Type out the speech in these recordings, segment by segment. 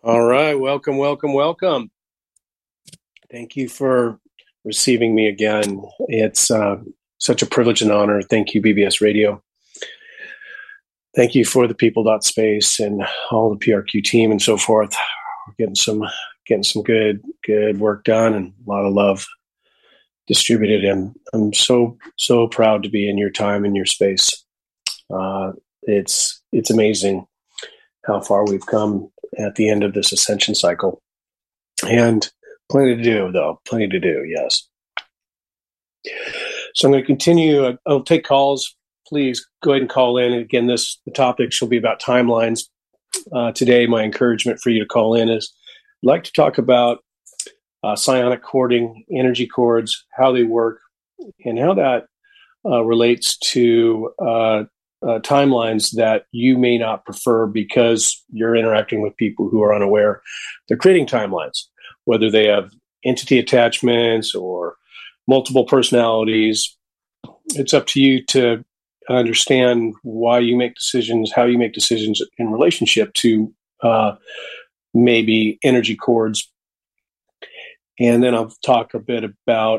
All right. Welcome, welcome, welcome. Thank you for receiving me again. It's such a privilege and honor. Thank you, BBS Radio. Thank you for the people.space and all the PRQ team and so forth. We're getting some good work done and a lot of love distributed. And I'm so proud to be in your time and your space. It's amazing how far we've come at the end of this ascension cycle. And plenty to do, though. Plenty to do, yes. So I'm going to continue. I'll take calls. Please go ahead and call in. And again, the topic shall be about timelines. Today, my encouragement for you to call in is I'd like to talk about psionic cording, energy cords, how they work, and how that relates to timelines that you may not prefer because you're interacting with people who are unaware. They're creating timelines, whether they have entity attachments or multiple personalities. It's up to you to understand why you make decisions, how you make decisions in relationship to maybe energy cords. And then I'll talk a bit about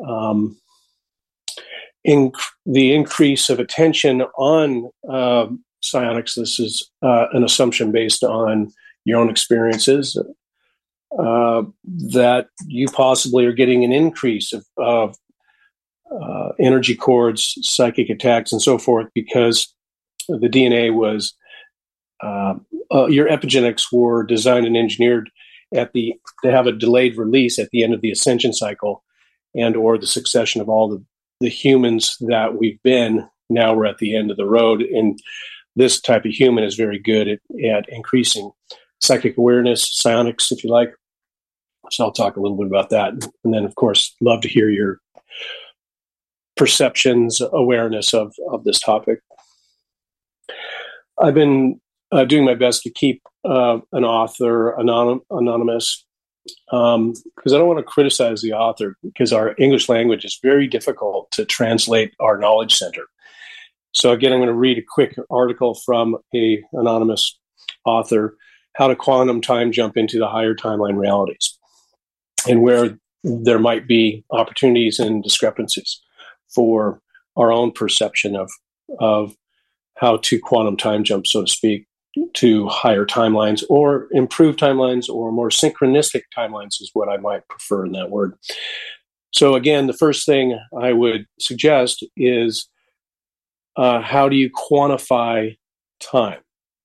the increase of attention on psionics. This is an assumption based on your own experiences that you possibly are getting an increase of energy cords, psychic attacks, and so forth because the DNA was your epigenetics were designed and engineered to have a delayed release at the end of the ascension cycle and or the succession of all the humans that we've been. Now we're at the end of the road, and this type of human is very good at increasing psychic awareness, psionics, if you like. So I'll talk a little bit about that. And then, of course, love to hear your perceptions, awareness of this topic. I've been doing my best to keep an author anonymous because I don't want to criticize the author because our English language is very difficult to translate our knowledge center. So again, I'm going to read a quick article from a anonymous author, How to Quantum Time Jump into the Higher Timeline Realities, and where there might be opportunities and discrepancies for our own perception of how to quantum time jump, so to speak, to higher timelines or improved timelines or more synchronistic timelines is what I might prefer in that word. So again, the first thing I would suggest is how do you quantify time?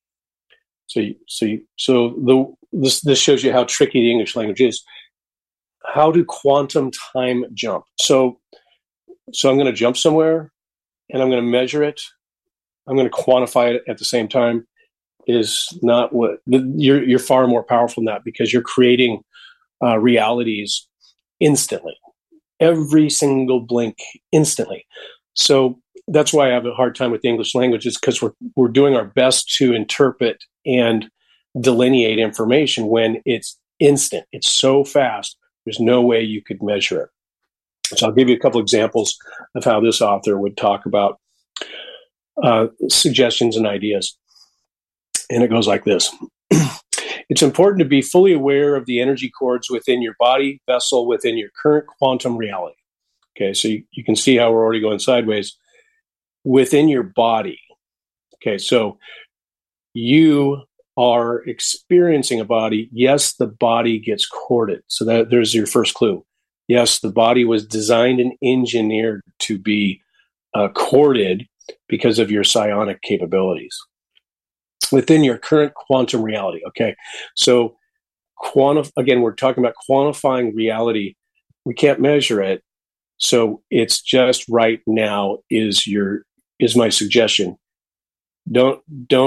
This shows you how tricky the English language is. How to quantum time jump? So I'm going to jump somewhere and I'm going to measure it. I'm going to quantify it at the same time. Is not what you're far more powerful than that because you're creating realities instantly, every single blink instantly. So that's why I have a hard time with the English language is because we're doing our best to interpret and delineate information when it's instant. It's so fast. There's no way you could measure it. So I'll give you a couple examples of how this author would talk about suggestions and ideas. And it goes like this. It's important to be fully aware of the energy cords within your body vessel within your current quantum reality. Okay, so you can see how we're already going sideways. Within your body. Okay, so you are experiencing a body. Yes, the body gets corded. So there's your first clue. Yes, the body was designed and engineered to be corded because of your psionic capabilities. Within your current quantum reality. Okay. So again, we're talking about quantifying reality. We can't measure it. So it's just right now is my suggestion. Don't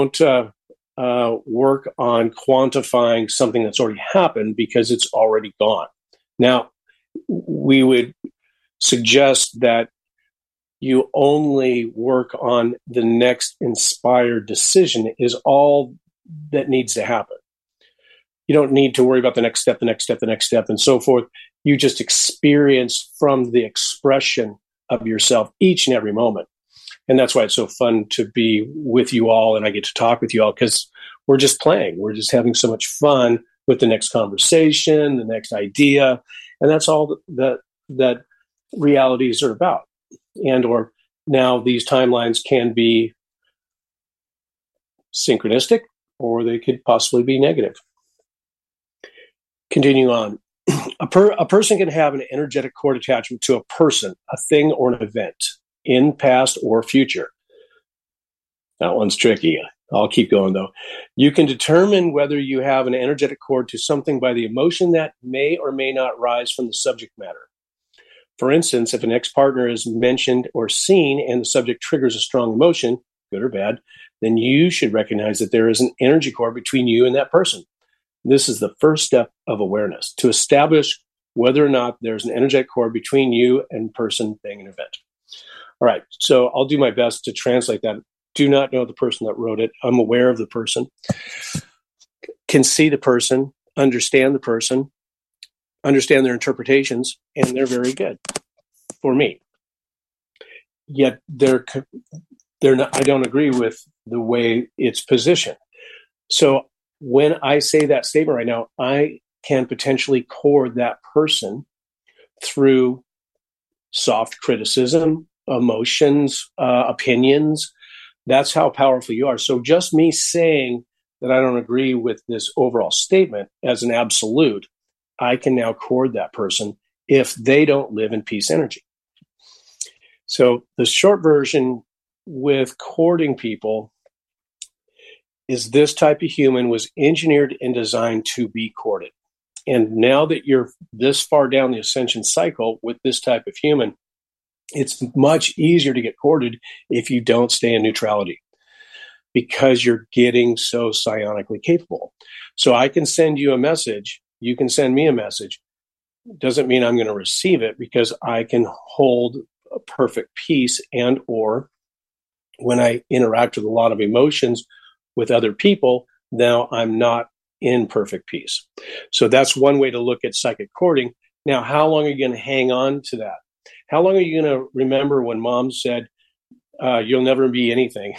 work on quantifying something that's already happened because it's already gone. Now, we would suggest that you only work on the next inspired decision is all that needs to happen. You don't need to worry about the next step, and so forth. You just experience from the expression of yourself each and every moment. And that's why it's so fun to be with you all and I get to talk with you all because we're just playing. We're just having so much fun with the next conversation, the next idea. And that's all that realities are about. And or now these timelines can be synchronistic, or they could possibly be negative. Continuing on, a person can have an energetic cord attachment to a person, a thing, or an event in past or future. That one's tricky. I'll keep going, though. You can determine whether you have an energetic cord to something by the emotion that may or may not rise from the subject matter. For instance, if an ex-partner is mentioned or seen and the subject triggers a strong emotion, good or bad, then you should recognize that there is an energy cord between you and that person. This is the first step of awareness, to establish whether or not there's an energetic cord between you and person, thing, and event. All right, so I'll do my best to translate that. Do not know the person that wrote it. I'm aware of the person, can see the person, understand the person, understand their interpretations, and they're very good for me. Yet they're not. I don't agree with the way it's positioned. So when I say that statement right now, I can potentially cord that person through soft criticism, emotions, opinions. That's how powerful you are. So just me saying that I don't agree with this overall statement as an absolute, I can now cord that person if they don't live in peace energy. So the short version with cording people is this type of human was engineered and designed to be courted. And now that you're this far down the ascension cycle with this type of human, it's much easier to get courted if you don't stay in neutrality, because you're getting so psionically capable. So I can send you a message. You can send me a message. Doesn't mean I'm going to receive it, because I can hold a perfect peace, and or when I interact with a lot of emotions with other people, now I'm not in perfect peace. So that's one way to look at psychic courting. Now, how long are you going to hang on to that? How long are you going to remember when mom said, you'll never be anything?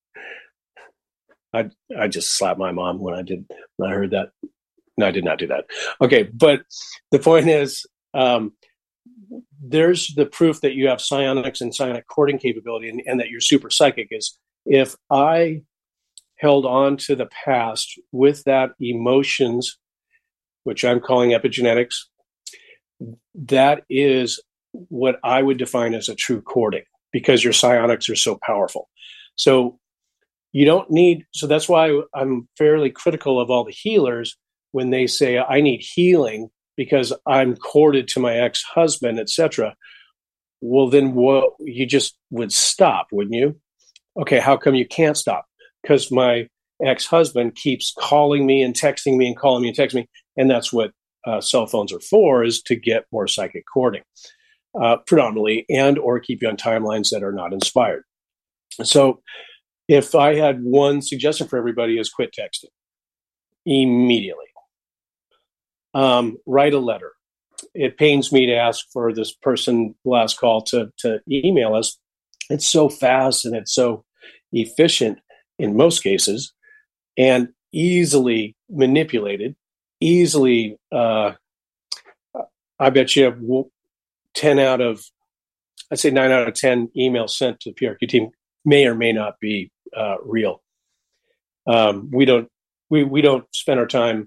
I just slapped my mom when I heard that. No, I did not do that. Okay, but the point is, there's the proof that you have psionics and psionic courting capability, and that you're super psychic is if I held on to the past with that emotions, which I'm calling epigenetics, that is what I would define as a true courting, because your psionics are so powerful. So you don't need, so that's why I'm fairly critical of all the healers when they say I need healing because I'm courted to my ex-husband, etc. Well, then you just would stop, wouldn't you? Okay, how come you can't stop? Because my ex-husband keeps calling me and texting me and calling me and texting me, and that's what cell phones are for, is to get more psychic courting, predominantly, and or keep you on timelines that are not inspired. So if I had one suggestion for everybody is quit texting immediately. Write a letter. It pains me to ask for this person last call to email us. It's so fast and it's so efficient in most cases, and easily manipulated, easily, I bet you have 9 out of 10 emails sent to the PRQ team may or may not be real. We don't spend our time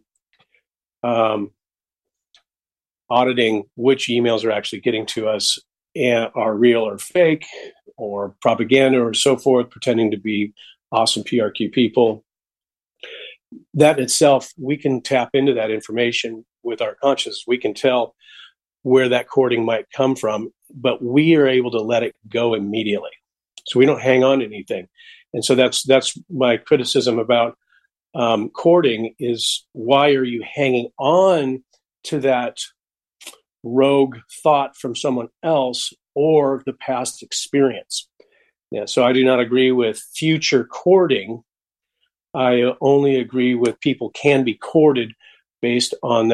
auditing which emails are actually getting to us and are real or fake or propaganda or so forth, pretending to be awesome PRQ people. That itself, we can tap into that information with our consciousness. We can tell where that courting might come from, but we are able to let it go immediately. So we don't hang on to anything. And so that's my criticism about courting is, why are you hanging on to that rogue thought from someone else or the past experience? Yeah, so I do not agree with future courting. I only agree with people can be courted based on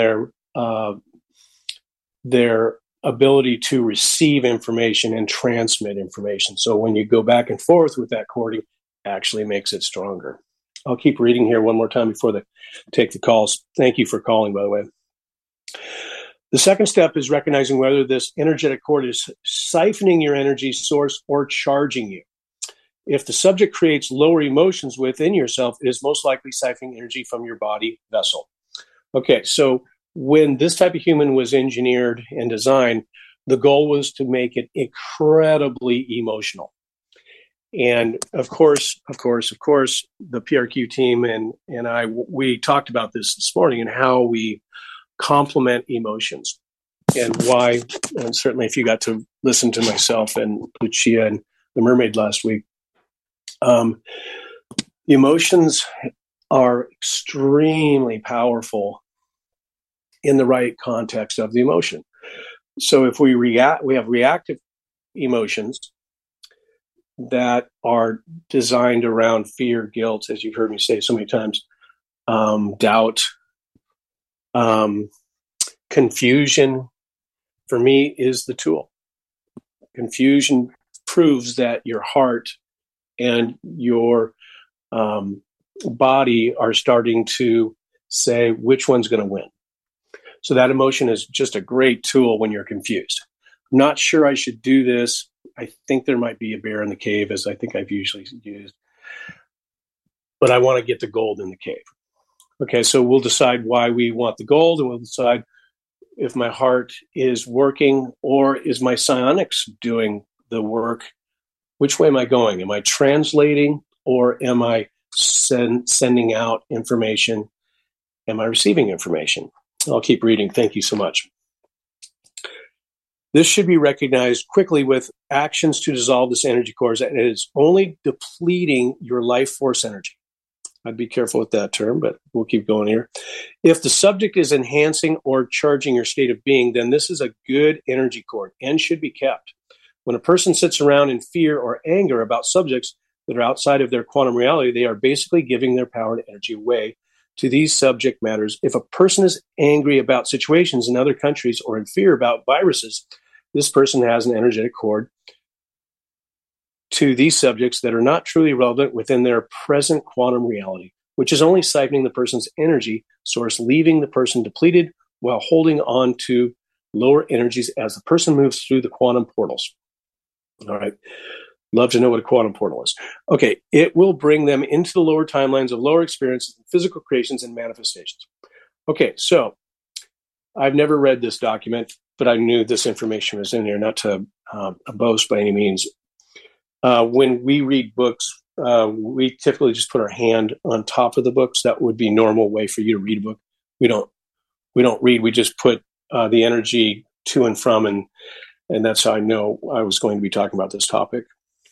their ability to receive information and transmit information. So when you go back and forth with that courting, it actually makes it stronger. I'll keep reading here one more time before they take the calls. Thank you for calling, by the way. The second step is recognizing whether this energetic cord is siphoning your energy source or charging you. If the subject creates lower emotions within yourself, it is most likely siphoning energy from your body vessel. Okay, so when this type of human was engineered and designed, the goal was to make it incredibly emotional. And of course, the PRQ team and I, we talked about this morning and how we complement emotions and why. And certainly if you got to listen to myself and Lucia and the mermaid last week, emotions are extremely powerful in the right context of the emotion. So if we have reactive emotions that are designed around fear, guilt, as you've heard me say so many times, doubt, confusion, for me, is the tool. Confusion proves that your heart and your body are starting to say which one's going to win. So that emotion is just a great tool when you're confused. I'm not sure I should do this. I think there might be a bear in the cave, as I think I've usually used. But I want to get the gold in the cave. Okay, so we'll decide why we want the gold, and we'll decide if my heart is working or is my psionics doing the work. Which way am I going? Am I translating or am I sending out information? Am I receiving information? I'll keep reading. Thank you so much. This should be recognized quickly with actions to dissolve this energy core. It is only depleting your life force energy. I'd be careful with that term, but we'll keep going here. If the subject is enhancing or charging your state of being, then this is a good energy cord and should be kept. When a person sits around in fear or anger about subjects that are outside of their quantum reality, they are basically giving their power and energy away to these subject matters. If a person is angry about situations in other countries or in fear about viruses, this person has an energetic cord to these subjects that are not truly relevant within their present quantum reality, which is only siphoning the person's energy source, leaving the person depleted while holding on to lower energies as the person moves through the quantum portals. All right. Love to know what a quantum portal is. Okay. It will bring them into the lower timelines of lower experiences, physical creations, and manifestations. Okay. So I've never read this document, but I knew this information was in here, not to boast by any means. When we read books, we typically just put our hand on top of the books. That would be a normal way for you to read a book. We don't read. We just put the energy to and from, and that's how I know I was going to be talking about this topic.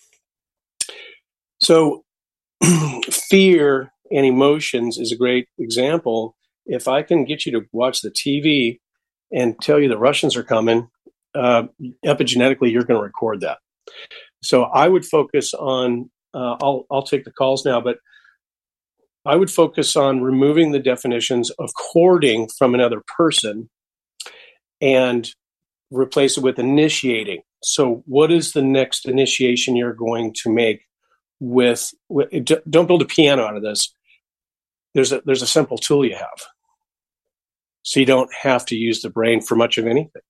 So fear and emotions is a great example. If I can get you to watch the TV and tell you the Russians are coming, epigenetically, you're going to record that. So I would focus on, I'll take the calls now, but I would focus on removing the definitions of courting from another person and replace it with initiating. So what is the next initiation you're going to make with don't build a piano out of this. There's a simple tool you have. So you don't have to use the brain for much of anything.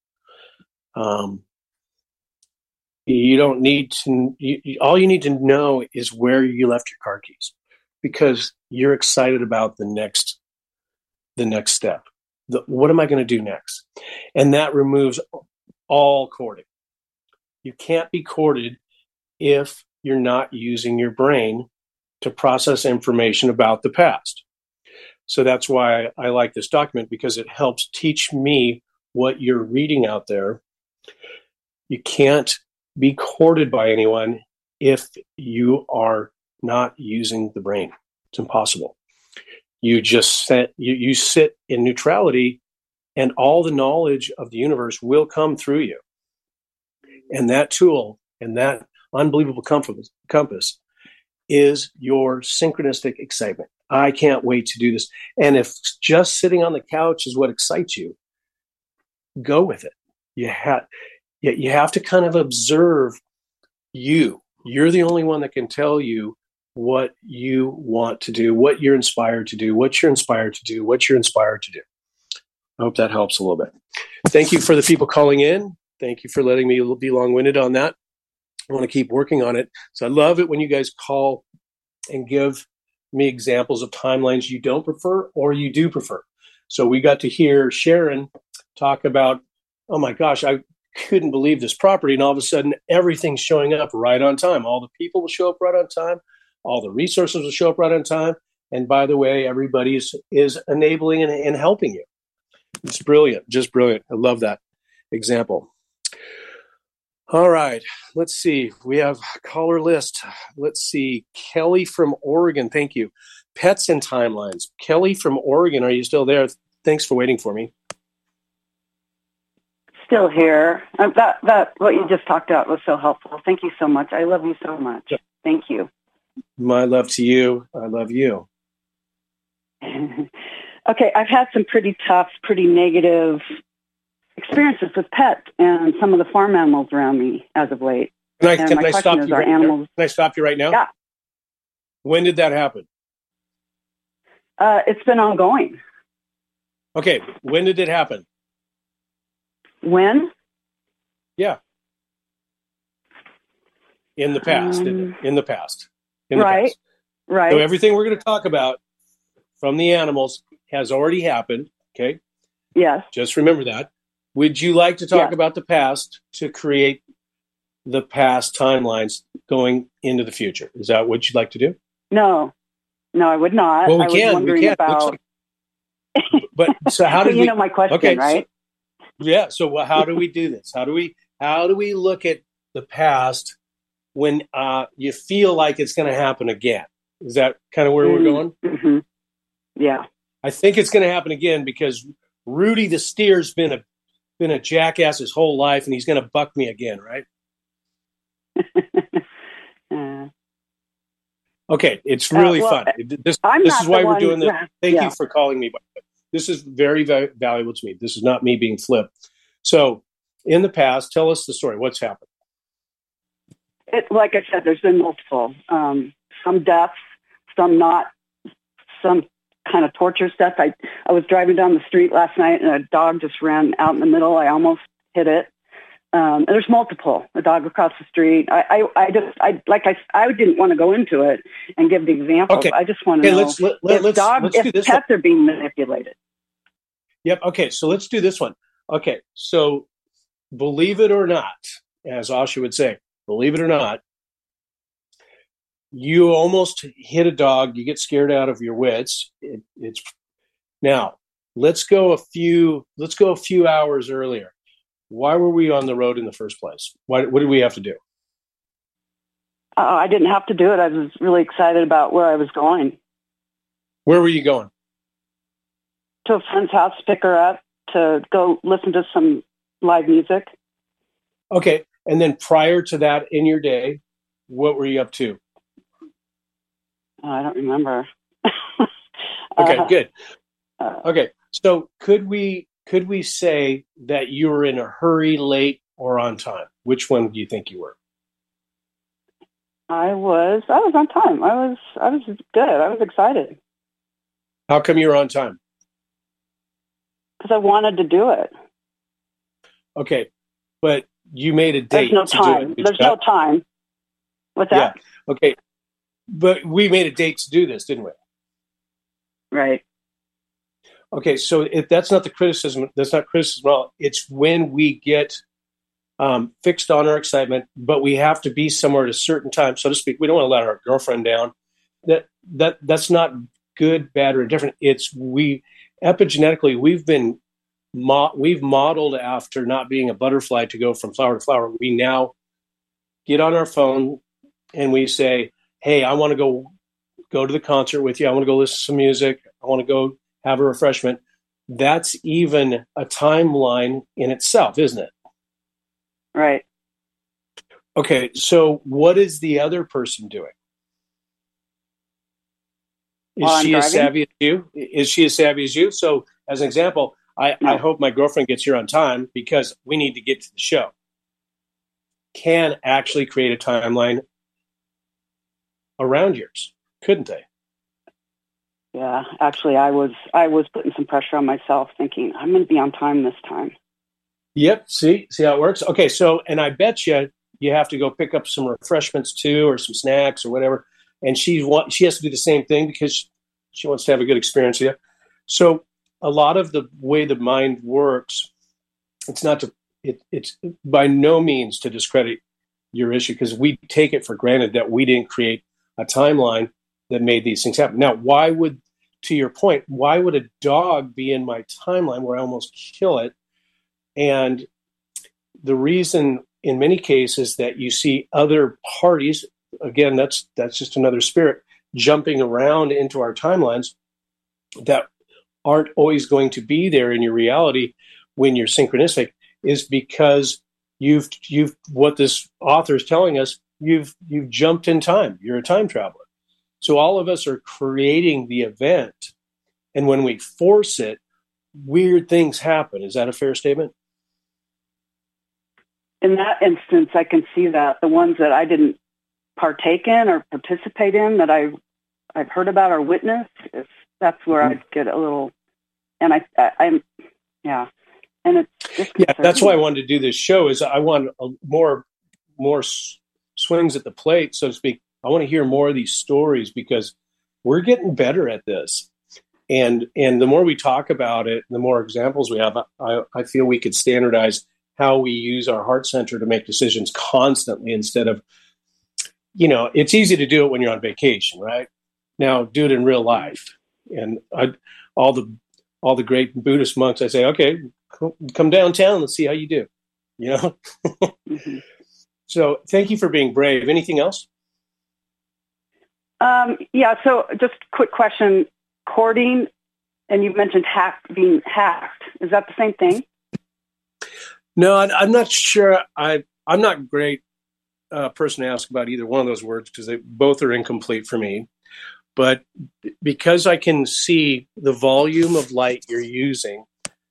You don't need to, all you need to know is where you left your car keys, because you're excited about the next step. What am I going to do next? And that removes all courting. You can't be courted if you're not using your brain to process information about the past. So that's why I like this document, because it helps teach me what you're reading out there. You can't be courted by anyone if you are not using the brain. It's impossible. You just you sit in neutrality, and all the knowledge of the universe will come through you. And that tool and that unbelievable compass is your synchronistic excitement. I can't wait to do this. And if just sitting on the couch is what excites you, go with it. You have to kind of observe you. You're the only one that can tell you what you want to do, what you're inspired to do, what you're inspired to do, what you're inspired to do. I hope that helps a little bit. Thank you for the people calling in. Thank you for letting me be long-winded on that. I want to keep working on it. So I love it when you guys call and give me examples of timelines you don't prefer or you do prefer. So we got to hear Sharon talk about, oh my gosh, I couldn't believe this property. And all of a sudden, everything's showing up right on time. All the people will show up right on time. All the resources will show up right on time. And by the way, everybody is enabling and helping you. It's brilliant, just brilliant. I love that example. All right, let's see. We have a caller list. Let's see. Kelly from Oregon, thank you. Pets and timelines. Kelly from Oregon, are you still there? Thanks for waiting for me. Still here. That what you just talked about was so helpful. Thank you so much. I love you so much. Yeah. Thank you. My love to you. I love you. Okay, I've had some pretty tough, pretty negative experiences with pets and some of the farm animals around me as of late. Can I stop you right now? Can I stop you right now? Yeah. When did that happen? It's been ongoing. Okay, when did it happen? When? Yeah. In the past, in the past. Right. So everything we're going to talk about from the animals has already happened, okay? Yes. Just remember that. Would you like to talk about the past to create the past timelines going into the future? Is that what you'd like to do? No, I would not. Well, we I was can. wondering about... But so how did you know my question, okay, right? So how do we do this? How do we look at the past when you feel like it's going to happen again? Is that kind of where we're going? Mm-hmm. Yeah. I think it's going to happen again because Rudy the steer's been a jackass his whole life, and he's going to buck me again, right? Okay, it's really fun. This is why we're doing this. Thank you for calling me. This is very, very valuable to me. This is not me being flip. So, in the past, tell us the story. What's happened? Like I said, there's been multiple. Some deaths, some not, some kind of torture stuff. I was driving down the street last night, and a dog just ran out in the middle. I almost hit it. And there's multiple. A dog across the street. I didn't want to go into it and give the example. Okay. I just want to know if pets are being manipulated. Yep. Okay. So let's do this one. Okay. So believe it or not, as Asha would say, believe it or not, you almost hit a dog. You get scared out of your wits. It's now. Let's go a few hours earlier. Why were we on the road in the first place? What did we have to do? I didn't have to do it. I was really excited about where I was going. Where were you going? To a friend's house to pick her up, to go listen to some live music. Okay. And then prior to that in your day, what were you up to? I don't remember. Okay, good. Okay. So could we say that you were in a hurry, late, or on time? Which one do you think you were? I was on time. I was good. I was excited. How come you were on time? Because I wanted to do it. Okay, but you made a date. There's no time. There's no time. What's that? Yeah. Okay, but we made a date to do this, didn't we? Right. Okay, so that's not the criticism. That's not criticism at all. It's when we get fixed on our excitement, but we have to be somewhere at a certain time, so to speak. We don't want to let our girlfriend down. That's not good, bad, or indifferent. It's epigenetically we've modeled after not being a butterfly to go from flower to flower. We now get on our phone and we say, "Hey, I want to go to the concert with you. I want to go listen to some music. I want to go have a refreshment." That's even a timeline in itself, isn't it? Right. Okay, so what is the other person doing? Is she as savvy as you? Is she as savvy as you? So, as an example, I hope my girlfriend gets here on time because we need to get to the show. Can actually create a timeline around yours, couldn't they? Yeah, actually, I was putting some pressure on myself, thinking I'm going to be on time this time. Yep. See how it works. Okay. So, and I bet you have to go pick up some refreshments too, or some snacks or whatever. And she has to do the same thing because she wants to have a good experience with you. So, a lot of the way the mind works, it's not to it's by no means to discredit your issue, because we take it for granted that we didn't create a timeline that made these things happen. Now, to your point, why would a dog be in my timeline where I almost kill it? And the reason in many cases that you see other parties, again, that's just another spirit jumping around into our timelines that aren't always going to be there in your reality when you're synchronistic, is because you've what this author is telling us, you've jumped in time. You're a time traveler. So all of us are creating the event, and when we force it, weird things happen. Is that a fair statement? In that instance, I can see that the ones that I didn't partake in or participate in, that I've heard about or witnessed, that's where I get a little, and I'm and it's disconcerting. That's why I wanted to do this show. Is I want more swings at the plate, so to speak. I want to hear more of these stories because we're getting better at this, and the more we talk about it, the more examples we have. I feel we could standardize how we use our heart center to make decisions constantly, instead of, it's easy to do it when you're on vacation, right? Now do it in real life. And all the great Buddhist monks, I say, okay, come downtown, let's see how you do, Mm-hmm. So thank you for being brave. Anything else? So just quick question, courting, and you mentioned being hacked. Is that the same thing? No, I'm not sure. I'm not a great person to ask about either one of those words because they both are incomplete for me. But because I can see the volume of light you're using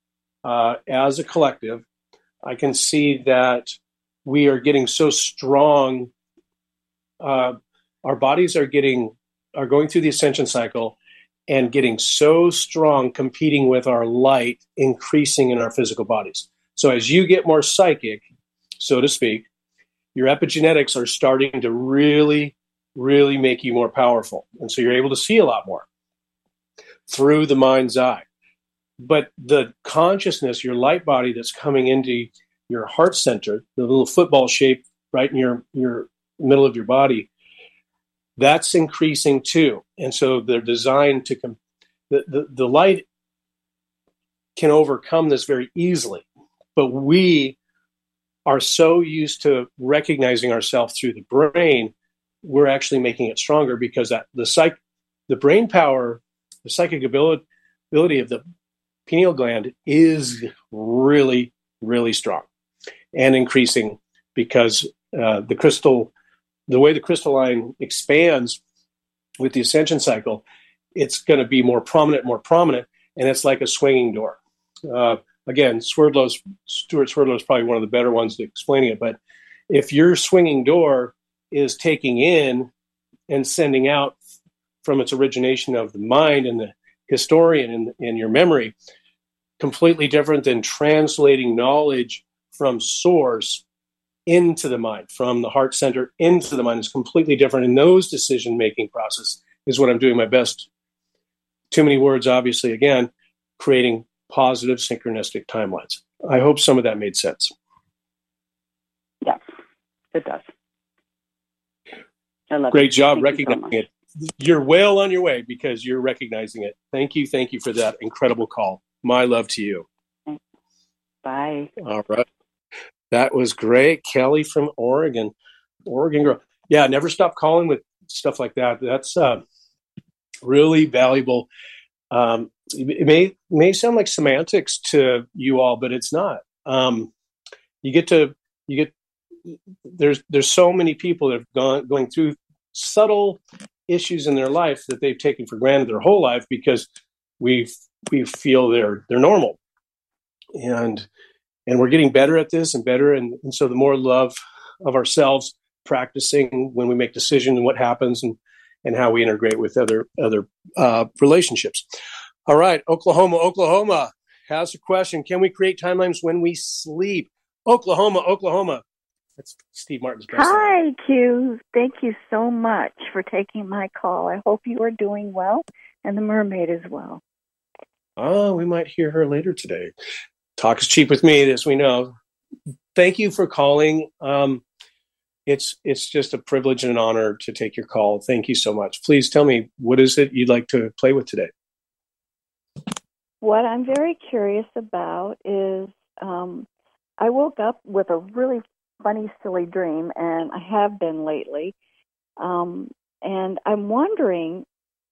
as a collective, I can see that we are getting so strong. Our bodies are going through the ascension cycle and getting so strong, competing with our light, increasing in our physical bodies. So as you get more psychic, so to speak, your epigenetics are starting to really, really make you more powerful. And so you're able to see a lot more through the mind's eye. But the consciousness, your light body that's coming into your heart center, the little football shape right in your middle of your body, that's increasing too. And so they're designed to the light can overcome this very easily. But we are so used to recognizing ourselves through the brain, we're actually making it stronger because the brain power, the psychic ability of the pineal gland is really, really strong and increasing because the way the crystalline expands with the ascension cycle, it's going to be more prominent, and it's like a swinging door. Again, Stuart Swerdlow is probably one of the better ones to explaining it. But if your swinging door is taking in and sending out from its origination of the mind and the historian in your memory, completely different than translating knowledge from source into the mind, from the heart center into the mind, is completely different. And those decision-making process is what I'm doing my best. Too many words, obviously, again, creating positive synchronistic timelines. I hope some of that made sense. Yeah, it does. I love Great job Thank recognizing it. You're well on your way because you're recognizing it. Thank you for that incredible call. My love to you. Bye. All right. That was great. Kelly from Oregon girl. Yeah, never stop calling with stuff like that. That's really valuable. It may sound like semantics to you all, but it's not. There's so many people that have going through subtle issues in their life that they've taken for granted their whole life because we feel they're normal, and we're getting better at this and better, and so the more love of ourselves, practicing when we make decisions and what happens, and and how we integrate with other relationships. All right, Oklahoma has a question. Can we create timelines when we sleep? Oklahoma. That's Steve Martin's best. Hi, Q. Thank you so much for taking my call. I hope you are doing well, and the mermaid as well. Oh, we might hear her later today. Talk is cheap with me, as we know. Thank you for calling. It's just a privilege and an honor to take your call. Thank you so much. Please tell me, what is it you'd like to play with today? What I'm very curious about is I woke up with a really funny, silly dream, and I have been lately. And I'm wondering,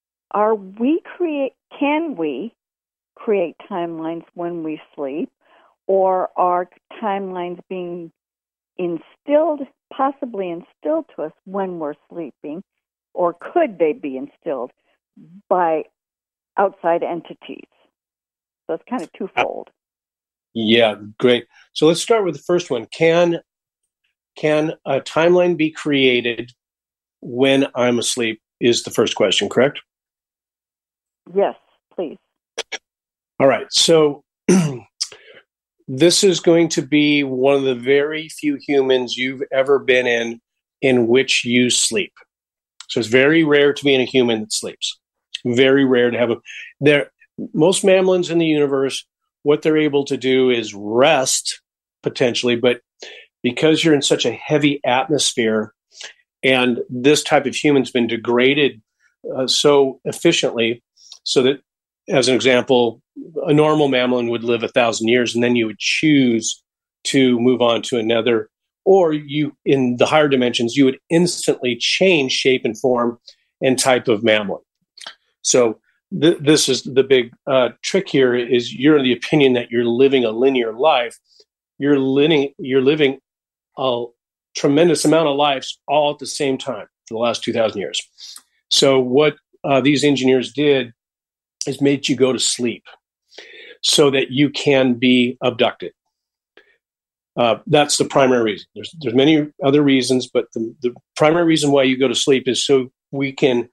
can we create timelines when we sleep, or are timelines being possibly instilled to us when we're sleeping, or could they be instilled by outside entities? So it's kind of twofold. Yeah, great. So let's start with the first one. Can a timeline be created when I'm asleep is the first question, correct? Yes, please. All right. So this is going to be one of the very few humans you've ever been in which you sleep. So it's very rare to be in a human that sleeps. Very rare to have most mammalians in the universe, what they're able to do is rest potentially, but because you're in such a heavy atmosphere and this type of human's been degraded so efficiently, so that, as an example, a normal mammalian would live 1,000 years, and then you would choose to move on to another, or you, in the higher dimensions, you would instantly change shape and form and type of mammalian. So this is the big trick here: is you're in the opinion that you're living a linear life. You're living a tremendous amount of lives all at the same time for the last 2,000 years. So what these engineers did is made you go to sleep so that you can be abducted. That's the primary reason. There's many other reasons, but the primary reason why you go to sleep is so we can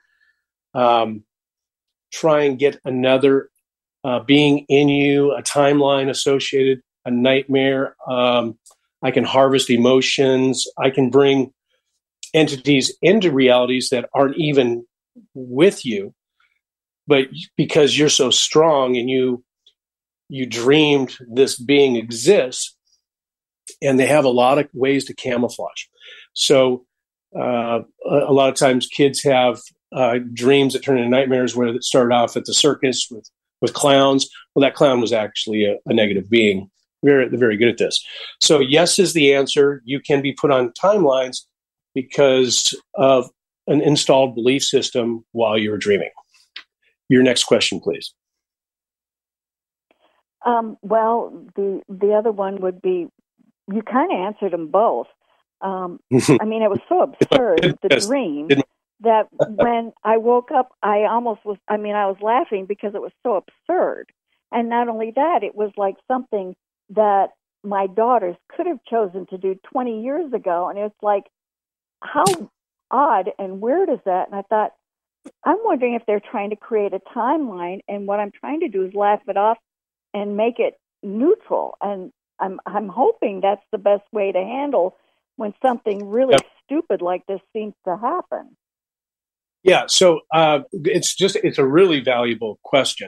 try and get another being in you, a timeline associated, a nightmare. I can harvest emotions. I can bring entities into realities that aren't even with you, but because you're so strong and you dreamed this being exists, and they have a lot of ways to camouflage. So a lot of times kids have dreams that turn into nightmares where it started off at the circus with clowns. Well, that clown was actually a negative being. They're very good at this. So yes is the answer. You can be put on timelines because of an installed belief system while you're dreaming. Your next question, please. Well, the other one would be, you kind of answered them both. I mean, it was so absurd, the dream, that when I woke up, I was laughing because it was so absurd. And not only that, it was like something that my daughters could have chosen to do 20 years ago. And it's like, how odd and weird is that? And I thought, I'm wondering if they're trying to create a timeline, and what I'm trying to do is laugh it off and make it neutral. And I'm hoping that's the best way to handle when something really stupid like this seems to happen. Yeah, so it's a really valuable question.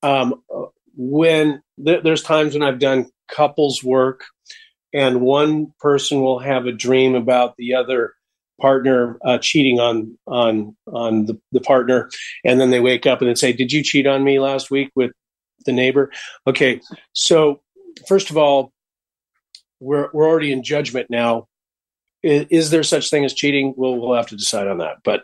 When there's times when I've done couples work, and one person will have a dream about the other partner cheating on the partner, and then they wake up and they say, "Did you cheat on me last week with the neighbor?" Okay, so first of all, we're already in judgment now. Is there such thing as cheating? We'll have to decide on that. But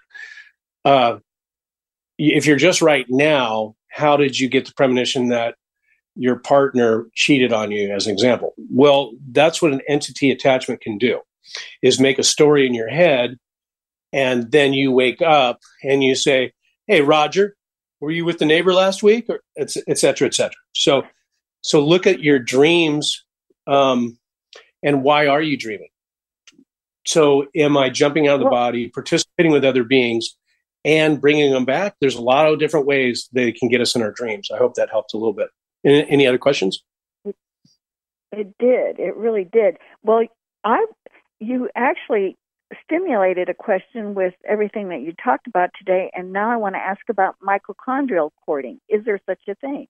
if you're just right now, how did you get the premonition that your partner cheated on you, as an example? Well, that's what an entity attachment can do, is make a story in your head, and then you wake up and you say, "Hey, Roger, were you with the neighbor last week?" Or et cetera, et cetera. So look at your dreams, and why are you dreaming? So am I jumping out of the body, participating with other beings, and bringing them back. There's a lot of different ways they can get us in our dreams. I hope that helped a little bit. Any other questions? It did. It really did. Well, you actually stimulated a question with everything that you talked about today, and now I want to ask about mitochondrial cording. Is there such a thing?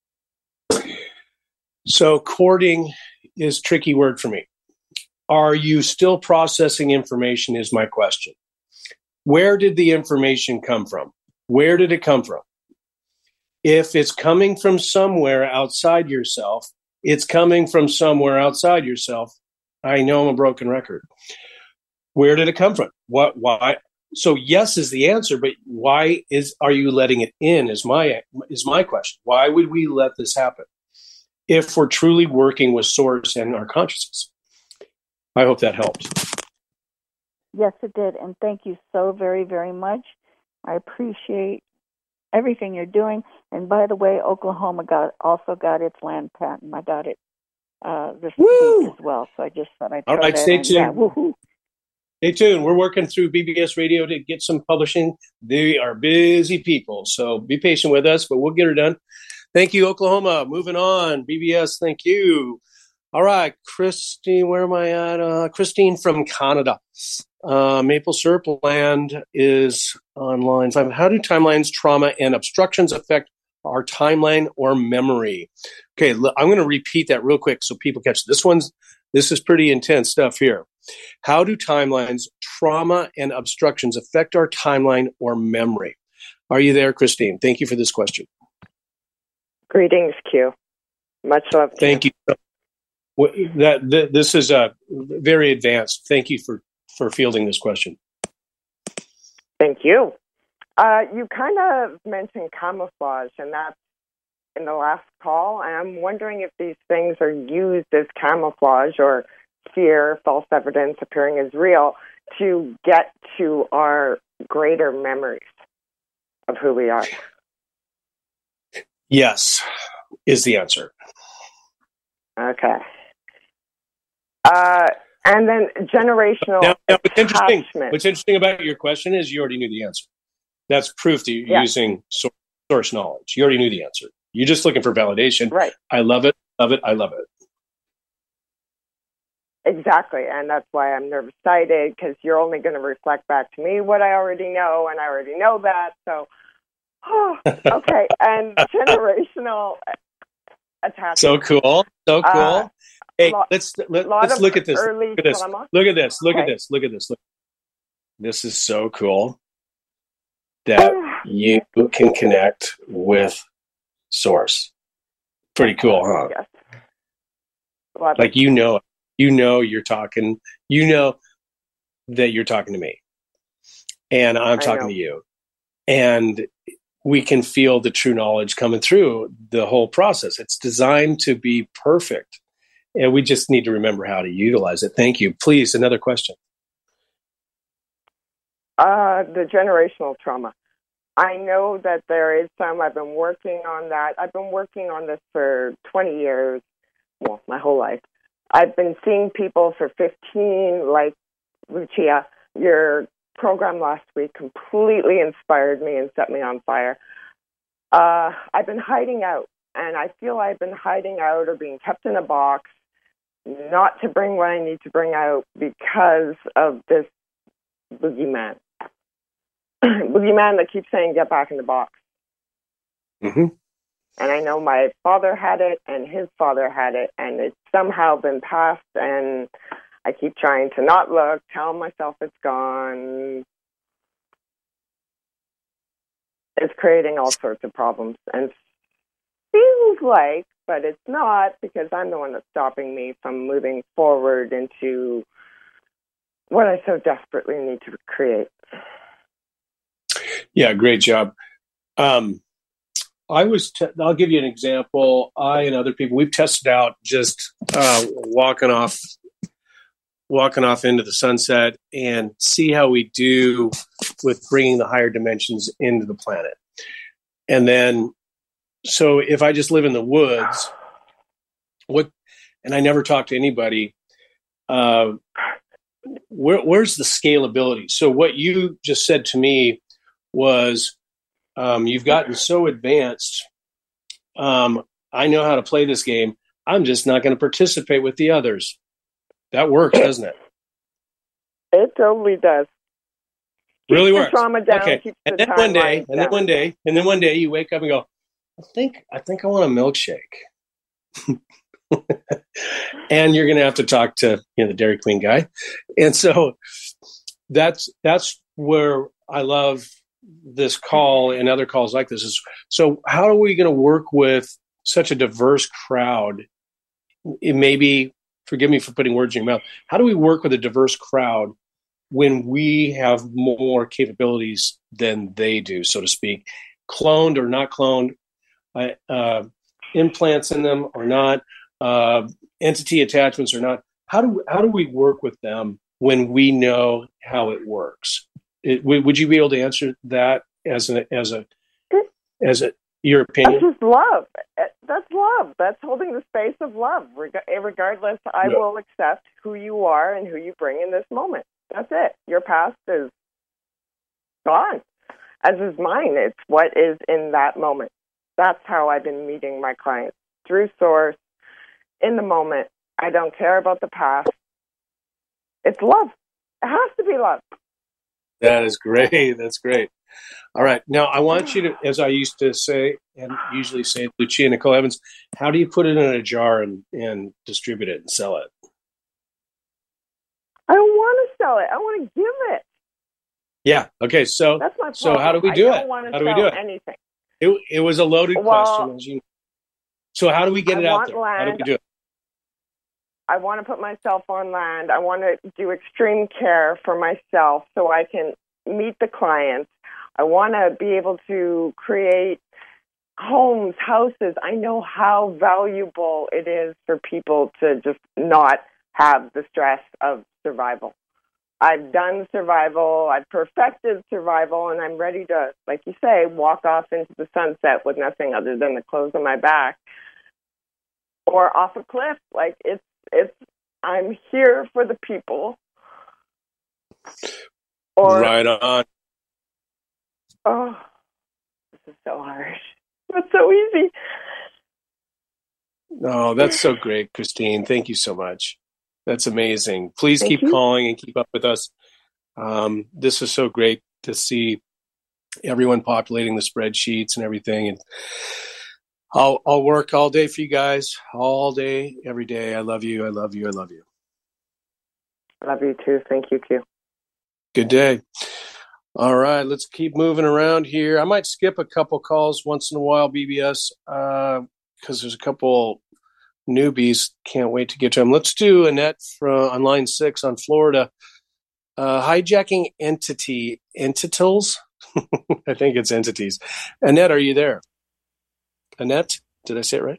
So cording is a tricky word for me. Are you still processing information is my question. Where did the information come from? Where did it come from? If it's coming from somewhere outside yourself, it's coming from somewhere outside yourself. I know I'm a broken record. Where did it come from? Why? So yes is the answer, but why are you letting it in is my question. Why would we let this happen if we're truly working with source and our consciousness? I hope that helps. Yes, it did. And thank you so very, very much. I appreciate everything you're doing. And by the way, Oklahoma also got its land patent. I got it this week as well. So I just thought I'd throw that stay in. tuned. Yeah, woohoo. Stay tuned. We're working through BBS Radio to get some publishing. They are busy people, so be patient with us, but we'll get her done. Thank you, Oklahoma. Moving on. BBS, thank you. All right, Christine, where am I at? Christine from Canada. Maple Syrup Land is on line 5. How do timelines, trauma, and obstructions affect our timeline or memory? Okay, I'm going to repeat that real quick so people catch this. This is pretty intense stuff here. How do timelines, trauma, and obstructions affect our timeline or memory? Are you there, Christine? Thank you for this question. Greetings, Q. Much love to Thank you. This is very advanced. Thank you for fielding this question. Thank you. You kind of mentioned camouflage, and that's in the last call. And I'm wondering if these things are used as camouflage or fear, false evidence appearing as real, to get to our greater memories of who we are. Yes, is the answer. Okay. And then generational now, attachment. What's interesting about your question is you already knew the answer. That's proof that you're using source knowledge. You already knew the answer. You're just looking for validation. Right. I love it. Love it. I love it. Exactly. And that's why I'm nervous-sighted, because you're only going to reflect back to me what I already know, and I already know that. So, okay. And generational attachment. So cool. So cool. Hey, let's look at this. Look at this. Look at this. Look at this. Look at this. Look. This is so cool that you can connect with source. Pretty cool, huh? Yes. Like you're talking. You know that you're talking to me, and I'm talking to you, and we can feel the true knowledge coming through the whole process. It's designed to be perfect. And we just need to remember how to utilize it. Thank you. Please, another question. The generational trauma. I know that there is some. I've been working on that. I've been working on this for 20 years. Well, my whole life. I've been seeing people for 15, like Lucia. Your program last week completely inspired me and set me on fire. I've been hiding out, and I feel I've been hiding out or being kept in a box, not to bring what I need to bring out because of this boogeyman. Boogeyman that keeps saying, get back in the box. Mm-hmm. And I know my father had it and his father had it, and it's somehow been passed, and I keep trying to not look, tell myself it's gone. It's creating all sorts of problems, and feels like, but it's not, because I'm the one that's stopping me from moving forward into what I so desperately need to create. Yeah, great job. I'll give you an example. I and other people, we've tested out just walking off into the sunset and see how we do with bringing the higher dimensions into the planet. And then, so if I just live in the woods, and I never talk to anybody, where's the scalability? So what you just said to me was, you've gotten so advanced. I know how to play this game. I'm just not going to participate with the others. That works, doesn't it? It totally does. Really works. Trauma down, okay. And then one day you wake up and go, I think I want a milkshake. And you're going to have to talk to the Dairy Queen guy. And so that's where I love this call and other calls like this is, so how are we going to work with such a diverse crowd? It may be, forgive me for putting words in your mouth. How do we work with a diverse crowd when we have more capabilities than they do, so to speak, cloned or not cloned, implants in them or not, entity attachments or not? How do we work with them when we know how it works? Would you be able to answer that as your opinion? That's just love. That's love. That's holding the space of love. Regardless, I will accept who you are and who you bring in this moment. That's it. Your past is gone, as is mine. It's what is in that moment. That's how I've been meeting my clients, through Source, in the moment. I don't care about the past. It's love. It has to be love. That is great. That's great. All right. Now, I want you to, as I used to say, and usually say, Lucia Nicole Evans, how do you put it in a jar and distribute it and sell it? I don't want to sell it. I want to give it. Yeah. Okay. So that's my problem. So how do we do it? How do we do it? Anything. It was a loaded question. As you know. So how do we get it out there? Land. How do we do it? I want to put myself on land. I want to do extreme care for myself so I can meet the clients. I want to be able to create homes, houses. I know how valuable it is for people to just not have the stress of survival. I've done survival, I've perfected survival, and I'm ready to, like you say, walk off into the sunset with nothing other than the clothes on my back or off a cliff. Like it's I'm here for the people. Right on. Oh, this is so hard. It's so easy. Oh, that's so great, Christine. Thank you so much. That's amazing. Please keep calling and keep up with us. This is so great to see everyone populating the spreadsheets and everything. And I'll work all day for you guys, all day, every day. I love you. I love you. I love you. I love you too. Thank you, Q. Good day. All right, let's keep moving around here. I might skip a couple calls once in a while, BBS, because there's a couple newbies. Can't wait to get to them. Let's do Annette on line 6 on Florida. Hijacking entities. I think it's entities. Annette, are you there? Annette, did I say it right?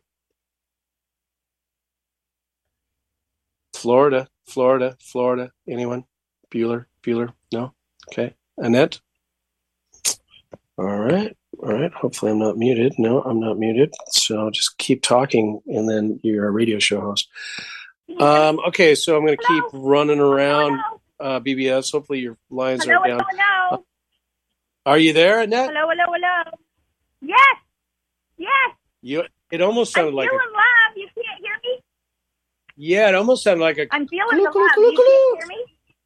Florida. Anyone? Bueller? No? Okay. Annette? All right. Hopefully I'm not muted. No, I'm not muted. So just keep talking, and then you're a radio show host. Okay, so I'm going to keep running around, BBS. Hopefully your lines are down. Hello. Are you there, Annette? Hello. Yes. It almost sounded like feeling love. You can't hear me? Yeah, it almost sounded like a... I'm feeling the love. You can't hear me?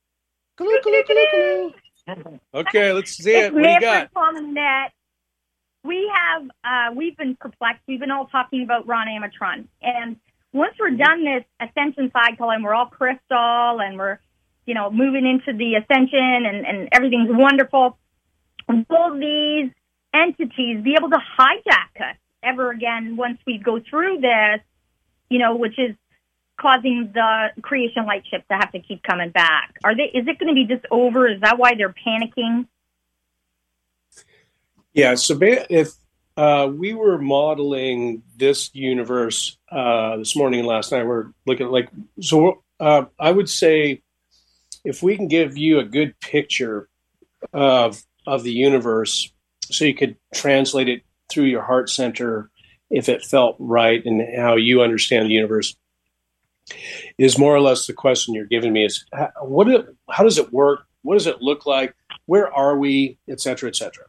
Okay, let's see it. What do you got? Annette. We've been perplexed. We've been all talking about Ron Amatron. And once we're done this ascension cycle and we're all crystal and we're, moving into the ascension and everything's wonderful, will these entities be able to hijack us ever again once we go through this, which is causing the creation light ships to have to keep coming back? Is it going to be just over? Is that why they're panicking? Yeah, so if we were modeling this universe this morning and last night, we're looking at I would say if we can give you a good picture of the universe so you could translate it through your heart center if it felt right and how you understand the universe, is more or less the question you're giving me is how does it work? What does it look like? where are we, et cetera, et cetera.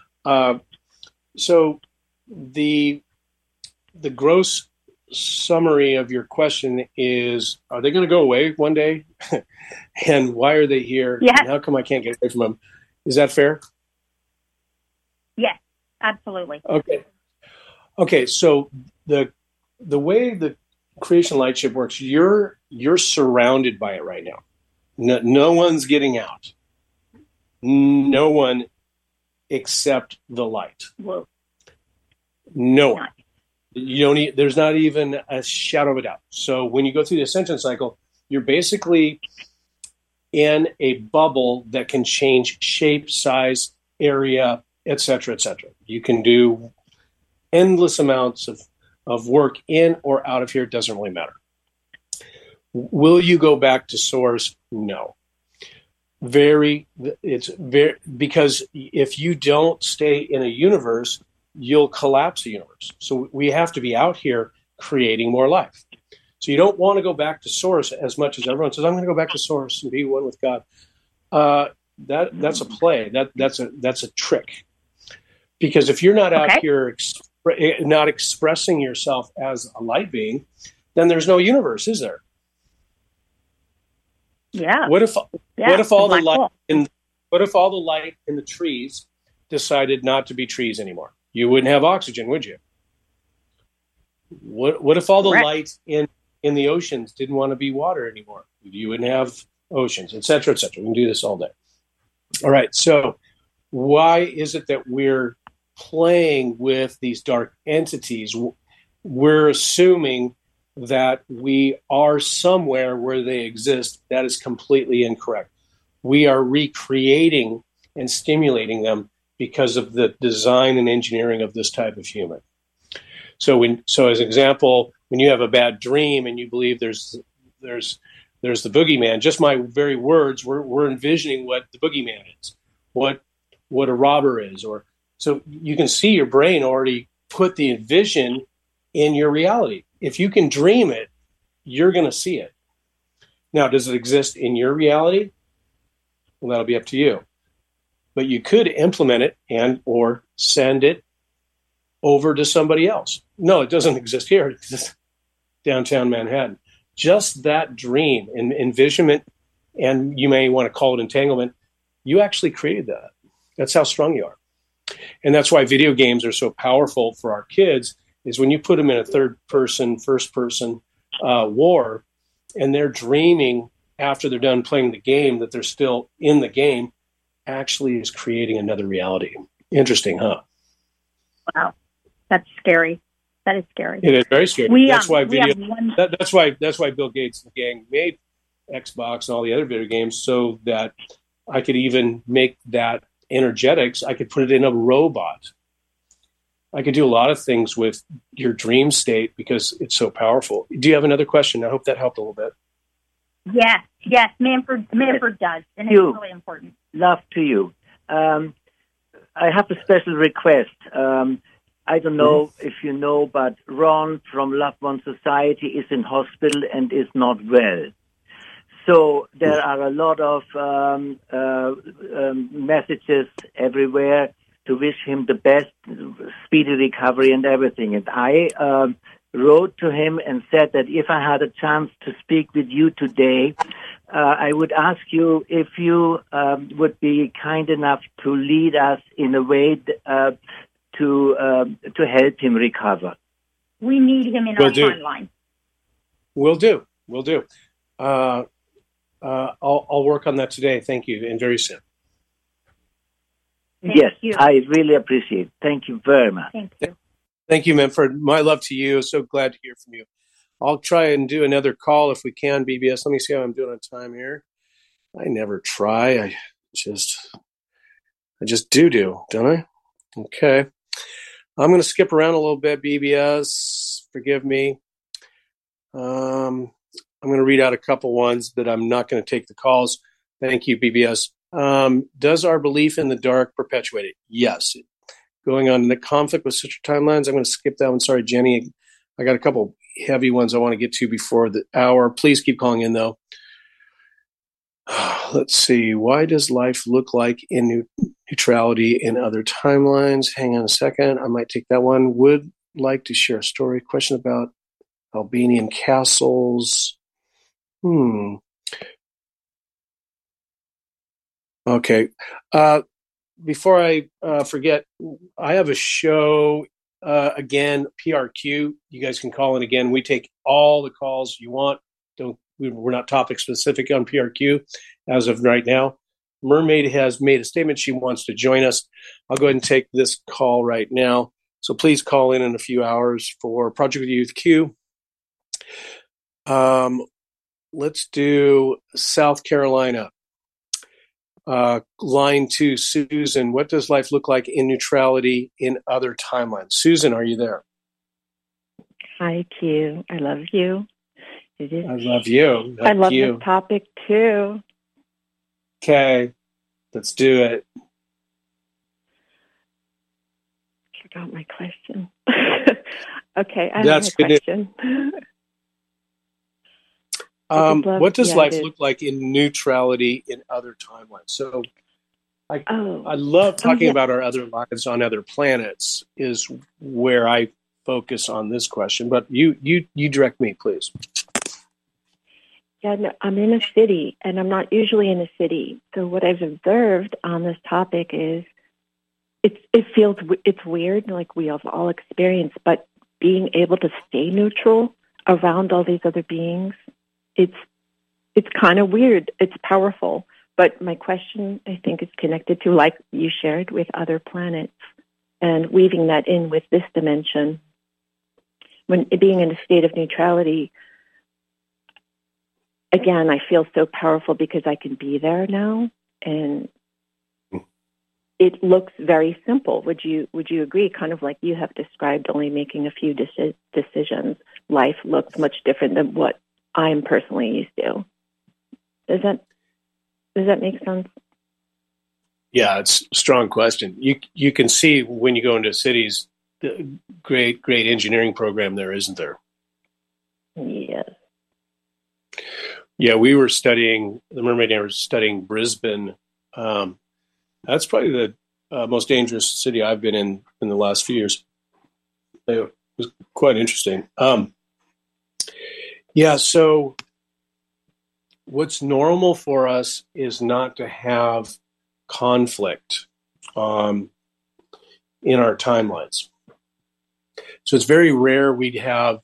So the gross summary of your question is, are they going to go away one day? And why are they here? Yes. And how come I can't get away from them? Is that fair? Yes, absolutely. Okay. So the way the creation light ship works, you're surrounded by it right now. No one's getting out. No one except the light. Whoa. No one. You don't need, there's not even a shadow of a doubt. So when you go through the ascension cycle, you're basically in a bubble that can change shape, size, area, et cetera, et cetera. You can do endless amounts of work in or out of here. It doesn't really matter. Will you go back to source? No. Because if you don't stay in a universe, you'll collapse the universe. So we have to be out here creating more life. So you don't want to go back to source as much as everyone says, I'm going to go back to source and be one with God. That's a play. That's a trick. Because if you're not out here not expressing yourself as a light being, then there's no universe, is there? Yeah. What if all the light in the trees decided not to be trees anymore? You wouldn't have oxygen, would you? What if all the light in the oceans didn't want to be water anymore? You wouldn't have oceans, et cetera, et cetera. We can do this all day. All right. So why is it that we're playing with these dark entities? We're assuming that we are somewhere where they exist. That is completely incorrect. We are recreating and stimulating them because of the design and engineering of this type of human. So as an example, when you have a bad dream and you believe there's the boogeyman, just my very words, we're envisioning what the boogeyman is, what a robber is, or so you can see your brain already put the vision in your reality. If you can dream it, you're going to see it. Now, does it exist in your reality? Well, that'll be up to you. But you could implement it and or send it over to somebody else. No, it doesn't exist here. It exists downtown Manhattan. Just that dream and envisionment, and you may want to call it entanglement, you actually created that. That's how strong you are. And that's why video games are so powerful for our kids, is when you put them in a third-person, first-person war, and they're dreaming after they're done playing the game that they're still in the game, actually is creating another reality. Interesting, huh? Wow, that's scary. That is scary. It is very scary. That's why that's why Bill Gates and the gang made Xbox and all the other video games, so that I could even make that energetics. I could put it in a robot. I could do a lot of things with your dream state because it's so powerful. Do you have another question? I hope that helped a little bit. Yes, Manfred does, and it's really important. Love to you. I have a special request. I don't know if you know, but Ron from Loved One Society is in hospital and is not well. So there are a lot of messages everywhere to wish him the best, speedy recovery and everything. And I wrote to him and said that if I had a chance to speak with you today, I would ask you if you would be kind enough to lead us in a way to help him recover. We need him in our timeline. We'll do. I'll work on that today. Thank you, and very soon. Yes, I really appreciate it. Thank you very much. Thank you. Thank you, Manfred. My love to you. So glad to hear from you. I'll try and do another call if we can, BBS. Let me see how I'm doing on time here. I never try. I just do, don't I? Okay. I'm going to skip around a little bit, BBS. Forgive me. I'm going to read out a couple ones, but I'm not going to take the calls. Thank you, BBS. Does our belief in the dark perpetuate it? Yes. Going on the conflict with sister timelines, I'm going to skip that one. Sorry, Jenny. I got a couple heavy ones I want to get to before the hour. Please keep calling in, though. Let's see. Why does life look like in neutrality in other timelines? Hang on a second. I might take that one. Would like to share a story. Question about Albanian castles. Okay. Before I forget, I have a show again, PRQ. You guys can call in again. We take all the calls you want. We're not topic specific on PRQ as of right now. Mermaid has made a statement she wants to join us. I'll go ahead and take this call right now. So please call in a few hours for Project Youth Q. Let's do South Carolina. Line 2, Susan. What does life look like in neutrality in other timelines? Susan, are you there? Hi, Q. I love you. I love you. I love this topic too. Okay, let's do it. Forgot my question. Okay, I have a question. What does life look like in neutrality in other timelines? So I love talking about our other lives on other planets is where I focus on this question, but you direct me, please. Yeah, no, I'm in a city, and I'm not usually in a city. So what I've observed on this topic is it's weird, like we have all experienced, but being able to stay neutral around all these other beings, it's kind of weird. It's powerful. But my question, I think, is connected to, like you shared, with other planets and weaving that in with this dimension. When being in a state of neutrality, again, I feel so powerful because I can be there now, and it looks very simple. Would you agree? Kind of like you have described, only making a few decisions. Life looks much different than what I'm personally used to. Does that make sense? Yeah, it's a strong question. You can see when you go into cities, the great engineering program there, isn't there? Yes. Yeah, we were studying, the Mermaid and I were studying Brisbane. That's probably the most dangerous city I've been in the last few years. It was quite interesting. Yeah, so what's normal for us is not to have conflict in our timelines. So it's very rare we'd have,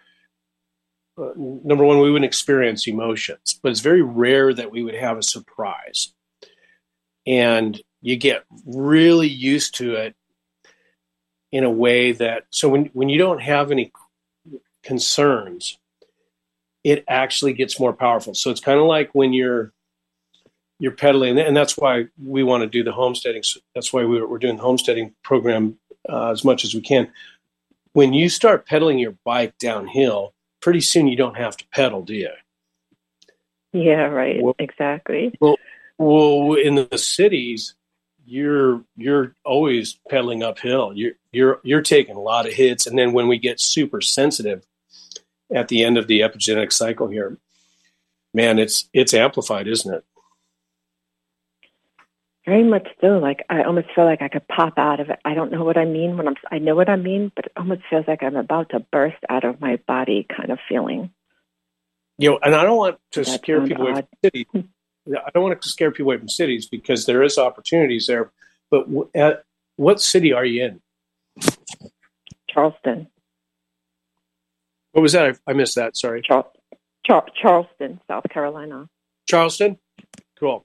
number one, we wouldn't experience emotions, but it's very rare that we would have a surprise. And you get really used to it in a way that, so when you don't have any concerns, it actually gets more powerful. So it's kind of like when you're pedaling, and that's why we want to do the homesteading. That's why we're doing the homesteading program as much as we can. When you start pedaling your bike downhill, pretty soon you don't have to pedal, do you? Yeah, right. Well, exactly. Well, in the cities, you're always pedaling uphill. You're taking a lot of hits, and then when we get super sensitive at the end of the epigenetic cycle here, man, it's amplified, isn't it? Very much so. Like I almost feel like I could pop out of it. I don't know what I mean I know what I mean, but it almost feels like I'm about to burst out of my body, kind of feeling. And I don't want to scare people away from cities. I don't want to scare people away from cities because there is opportunities there. But what city are you in? Charleston. What was that? I missed that. Sorry. Charleston, South Carolina. Charleston? Cool.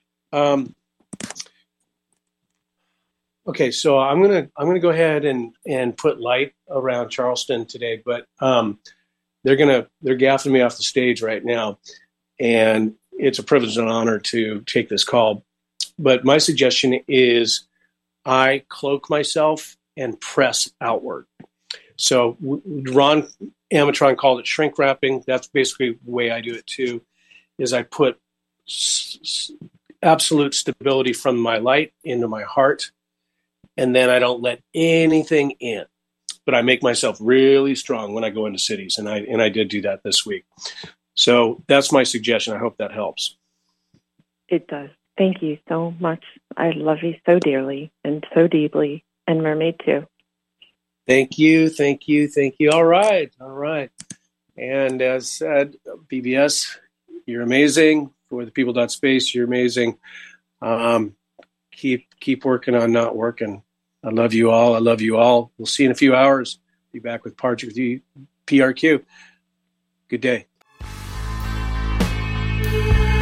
Okay, so I'm gonna go ahead and put light around Charleston today, but they're gaffing me off the stage right now, and it's a privilege and honor to take this call. But my suggestion is I cloak myself and press outward. So Ron Amatron called it shrink wrapping. That's basically the way I do it too, is I put absolute stability from my light into my heart, and then I don't let anything in. But I make myself really strong when I go into cities, and I did do that this week. So that's my suggestion. I hope that helps. It does. Thank you so much. I love you so dearly and so deeply, and Mermaid too. Thank you. All right. And as said, BBS, you're amazing. For the people.space, you're amazing. Keep working on not working. I love you all. We'll see you in a few hours. Be back with Project PRQ. Good day.